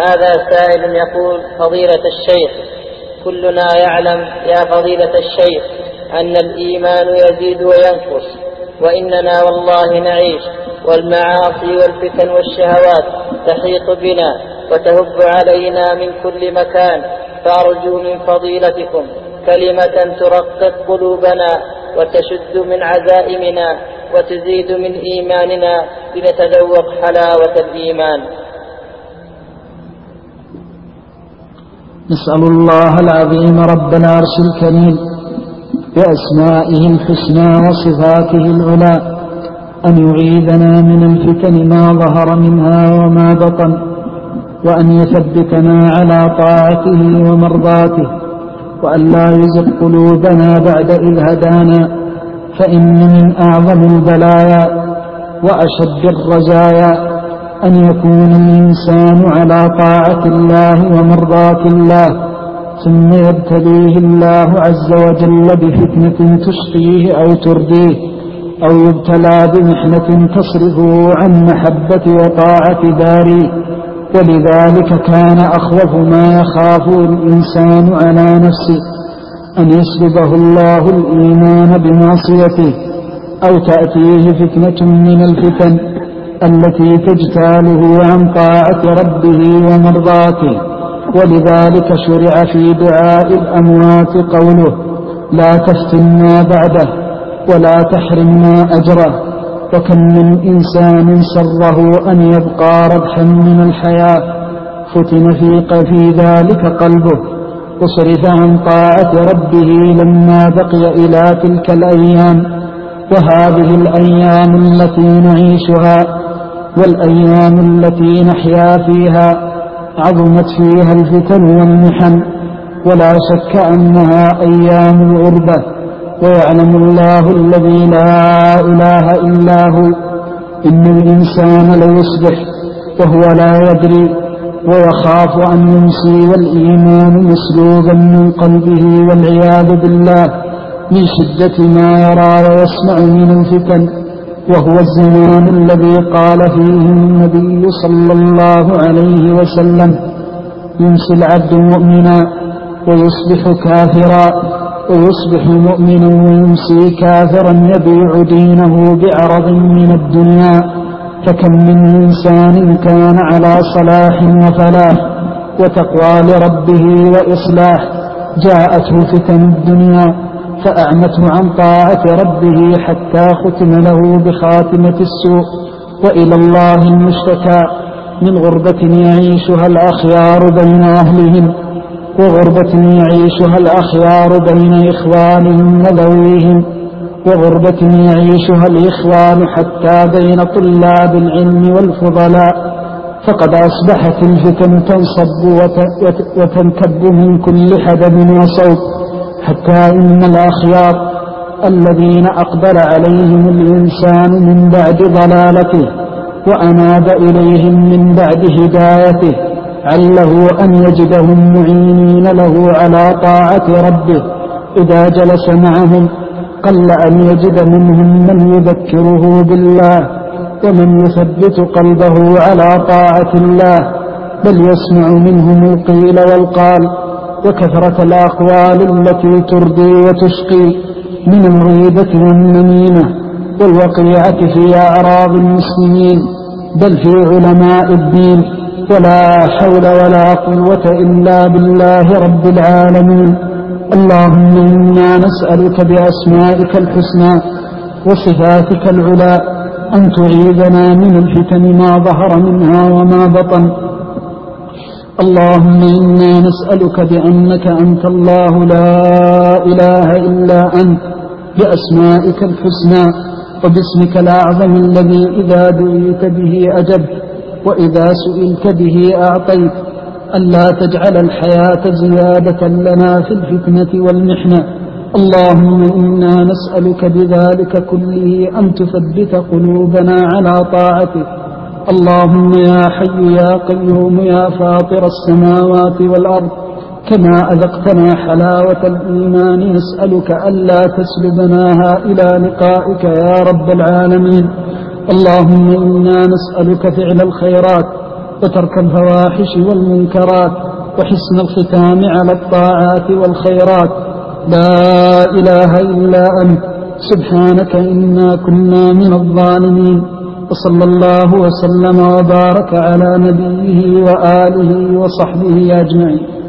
هذا سائل يقول: فضيلة الشيخ، كلنا يعلم يا فضيلة الشيخ أن الإيمان يزيد وينقص، وإننا والله نعيش، والمعاصي والفتن والشهوات تحيط بنا وتهب علينا من كل مكان، فأرجو من فضيلتكم كلمة ترقق قلوبنا وتشد من عزائمنا وتزيد من إيماننا لنتذوق حلاوة الإيمان. نسأل الله العظيم رب العرش الكريم بأسمائه الحسنى وصفاته العلى أن يعيذنا من الفتن ما ظهر منها وما بطن، وأن يثبتنا على طاعته ومرضاته، وأن لا يزغ قلوبنا بعد إذ هدانا، فإن من أعظم البلايا وأشد الرزايا أن يكون الإنسان على طاعة الله ومرضاة الله ثم يبتليه الله عز وجل بفتنة تشقيه أو ترديه، أو يبتلى بمحنة تصرفه عن محبة وطاعة باريه. ولذلك كان أخوف ما يخافه الإنسان على نفسه أن يسلبه الله الإيمان بمعصيته، أو تأتيه فتنة من الفتن التي تجتاله عن طاعة ربه ومرضاته. ولذلك شرع في دعاء الأموات قوله: لا تفتنا بعده ولا تحرمنا أجره. وكم من إنسان سره أن يبقى ربحا من الحياة فتن في ذلك قلبه وصرف عن طاعة ربه لما بقي إلى تلك الأيام. وهذه الأيام التي نعيشها والأيام التي نحيا فيها عظمت فيها الفتن والمحن، ولا شك أنها أيام الغربة. ويعلم الله الذي لا إله إلا هو إن الإنسان ليصبح وهو لا يدري ويخاف أن يمسي والإيمان مسلوبا من قلبه والعياذ بالله من شدة ما يرى ويسمع من الفتن. وهو الزمان الذي قال فيه النبي صلى الله عليه وسلم: يمسي العبد مؤمنا ويصبح كافرا، ويصبح مؤمنا ويمسي كافرا يبيع دينه بعرض من الدنيا. فكم من إنسان كان على صلاح وفلاح وتقوى لربه وإصلاح جاءته فتن الدنيا فأعمته عن طاعة ربه حتى ختم له بخاتمة السوء. وإلى الله المشتكى من غربة يعيشها الأخيار بين أهلهم، وغربة يعيشها الأخيار بين إخوانهم وذويهم، وغربة يعيشها الإخوان حتى بين طلاب العلم والفضلاء. فقد أصبحت الفتن تنصب وتنكب من كل حدب وصوب، حتى إن الأخيار الذين أقبل عليهم الإنسان من بعد ضلالته وأناب إليهم من بعد هدايته عله أن يجدهم معينين له على طاعة ربه. إذا جلس معهم قل أن يجد منهم من يذكره بالله ومن يثبت قلبه على طاعة الله، بل يسمع منهم القيل والقال وكثرة الأقوال التي ترضي وتشقي من الغيبة والنميمة والوقيعة في أعراض المسلمين بل في علماء الدين. ولا حول ولا قوة إلا بالله رب العالمين. اللهم إنا نسألك بأسمائك الحسنى وصفاتك العلى أن تعيذنا من الفتن ما ظهر منها وما بطن. اللهم إنا نسألك بأنك أنت الله لا إله إلا أنت بأسمائك الحسنى وباسمك الأعظم الذي إذا دعيت به أجبت وإذا سئلت به أعطيت، ألا تجعل الحياة زيادة لنا في الفتنة والمحنة. اللهم إنا نسألك بذلك كله أن تثبت قلوبنا على طاعتك. اللهم يا حي يا قيوم يا فاطر السماوات والأرض، كما أذقتنا حلاوة الإيمان نسألك ألا تسلبناها إلى لقائك يا رب العالمين. اللهم إنا نسألك فعل الخيرات وترك الفواحش والمنكرات وحسن الختام على الطاعات والخيرات. لا إله إلا أنت سبحانك إنا كنا من الظالمين. وصلى الله وسلم وبارك على نبيه وآله وصحبه أجمعين.